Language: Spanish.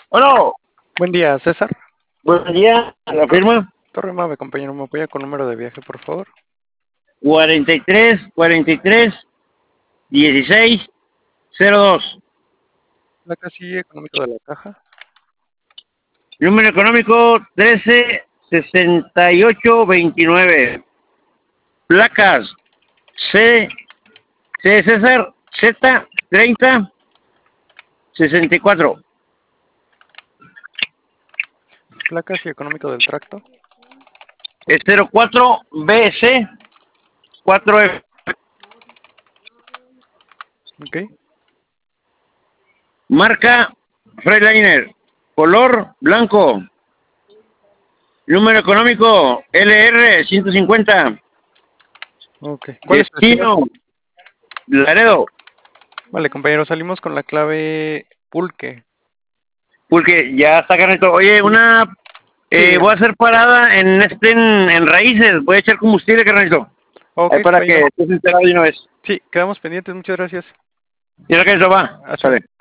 Bueno, Buen día, César. buen día, la firma Torre Mave, compañero, ¿me apoya con número de viaje, por favor? 43-16-02. La casilla económico de la caja. Número económico 13-68-29. Placas C de César Z-30-64. Placas y económico del tracto. Es 04-BC-4F. Ok. Marca Freightliner. Color blanco. Número económico LR-150. Ok. ¿Cuál es su destino? Destino Laredo. Vale, compañero, salimos con la clave pulque. Porque ya está carnito. Oye, Sí, voy a dígame. hacer parada en raíces. Voy a echar combustible, carnito. Ok, Ahí para que compañero. estés enterado de una vez. Sí, quedamos pendientes, muchas gracias. Y ahora que eso va. Hasta Sale. luego.